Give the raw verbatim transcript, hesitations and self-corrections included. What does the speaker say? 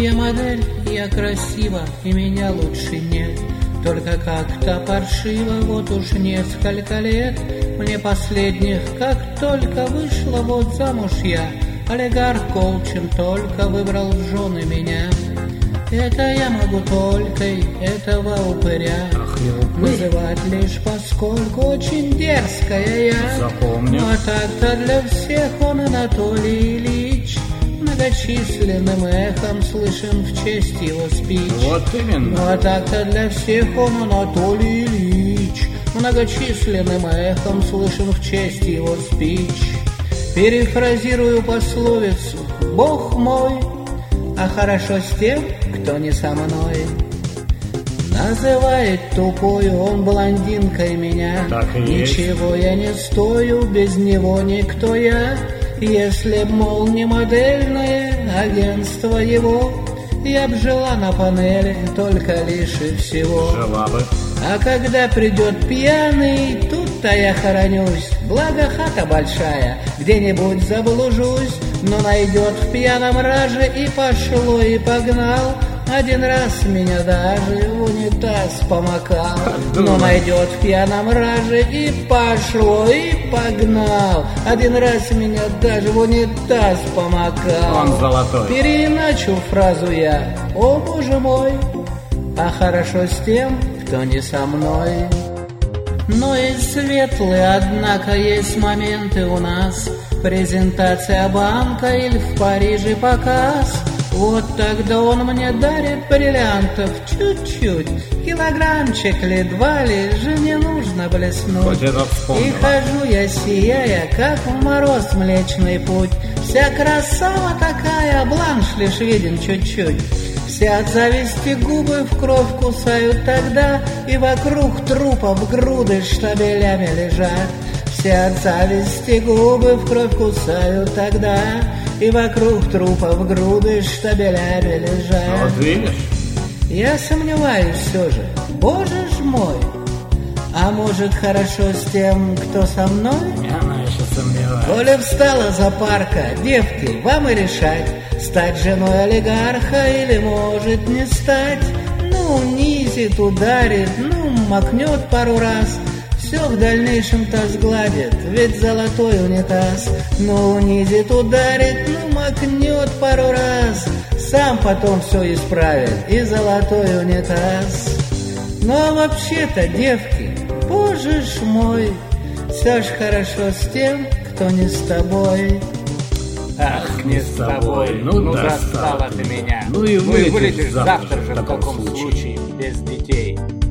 Я модель, я красива, и меня лучше нет. Только как-то паршиво, вот уж несколько лет. Мне последних, как только вышла вот замуж я, олигарх Колчин только выбрал в жены меня. Это я могу только этого упыря Ах, не упырь. называть лишь поскольку очень дерзкая я. Запомню. Ну а так-то для всех он Анатолий Ильич. Многочисленным эхом слышим в честь его спич. Вот именно. Ну а так-то для всех он Анатолий Ильич. Многочисленным эхом слышим в честь его спич. Перефразирую пословицу: Бог мой, а хорошо с тем, кто не со мной. Называет тупой он блондинкой меня. Так и есть. Ничего я не стою, без него никто я. Если б, мол, не модельное агентство его, я б жила на панели, только лишь и всего. Жила бы. А когда придет пьяный, тут-то я хоронюсь. Благо хата большая, где-нибудь заблужусь. Но найдет в пьяном раже и пошло, и погнал. Один раз меня даже в унитаз помакал. Но найдет в пьяном раже и пошло, и погнал. Один раз меня даже в унитаз помакал. Он золотой. Переиначу фразу я: о боже мой, а хорошо с тем, кто не со мной. Но и светлые, однако, есть моменты у нас. Презентация банка или в Париже показ. Вот тогда он мне дарит бриллиантов чуть-чуть. Килограммчик ли, два ли, же не нужно блеснуть. Хоть это вспомнила. И хожу я, сияя, как в мороз млечный путь. Вся красава такая, бланш лишь виден чуть-чуть. Все от зависти губы в кровь кусают тогда, и вокруг трупов груды штабелями лежат. Все от зависти губы в кровь кусают тогда, и вокруг трупов груды штабелями лежат. Вот видишь? Я сомневаюсь все же, боже ж мой, а может хорошо с тем, кто со мной? Она еще сомневается. Коли встала за парка, девки, вам и решать, стать женой олигарха или может не стать. Ну, унизит, ударит, ну, макнет пару раз, все в дальнейшем-то сгладит, ведь золотой унитаз. Ну, унизит, ударит, ну, макнет пару раз, сам потом все исправит, и золотой унитаз. Ну, а вообще-то, девки, боже ж мой, все ж хорошо с тем, кто не с тобой. Ах, не с тобой, ну, ну достала ты меня. Ну и ну и вылетишь вылетишь завтра завтра же в в таком таком случае. случае без детей.